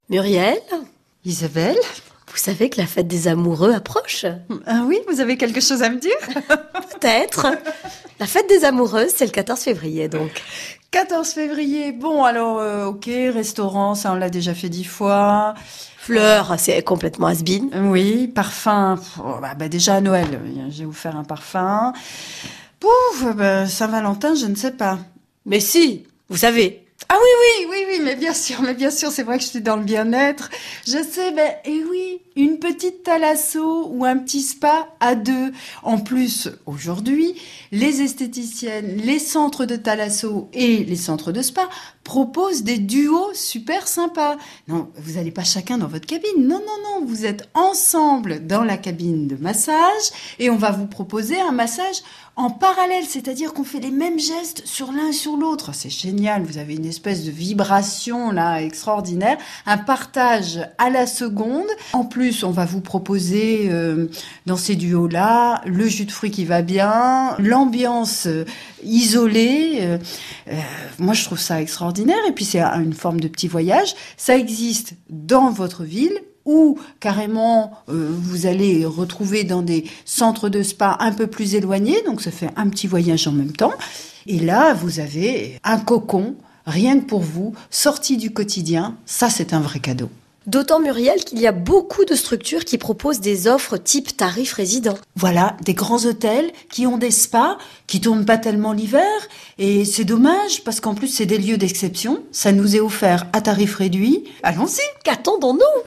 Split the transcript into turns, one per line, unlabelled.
Muriel,
Isabelle?
vous savez que la fête des amoureux approche?
Ah oui, vous avez quelque chose à me dire?
Peut-être. La fête des amoureux, c'est le 14 février, donc.
14 février, bon alors, ok, restaurant, ça on l'a déjà fait 10 fois.
Fleurs, c'est complètement has-been.
Oui, parfum, déjà à Noël, je vais vous faire un parfum. Pouf, Saint-Valentin, je ne sais pas.
Mais si, vous savez.
Ah oui, mais bien sûr, c'est vrai que je suis dans le bien-être. Je sais, et oui, une petite thalasso ou un petit spa à deux. En plus, aujourd'hui, les esthéticiennes, les centres de thalasso et les centres de spa proposent des duos super sympas. Non, vous n'allez pas chacun dans votre cabine. Non, vous êtes ensemble dans la cabine de massage et on va vous proposer un massage en parallèle, c'est-à-dire qu'on fait les mêmes gestes sur l'un et sur l'autre. C'est génial, vous avez une espèce de vibration là extraordinaire, un partage à la seconde. En plus, on va vous proposer dans ces duos-là le jus de fruits qui va bien, l'ambiance isolée. Moi, je trouve ça extraordinaire. Et puis, c'est une forme de petit voyage. Ça existe dans votre ville, ou carrément vous allez retrouver dans des centres de spa un peu plus éloignés, donc ça fait un petit voyage en même temps. Et là, vous avez un cocon, rien que pour vous, sorti du quotidien, ça c'est un vrai cadeau.
D'autant, Muriel, qu'il y a beaucoup de structures qui proposent des offres type tarif résident.
Voilà, des grands hôtels qui ont des spas, qui tournent pas tellement l'hiver, et c'est dommage, parce qu'en plus c'est des lieux d'exception, ça nous est offert à tarif réduit. Allons-y!
Qu'attendons-nous?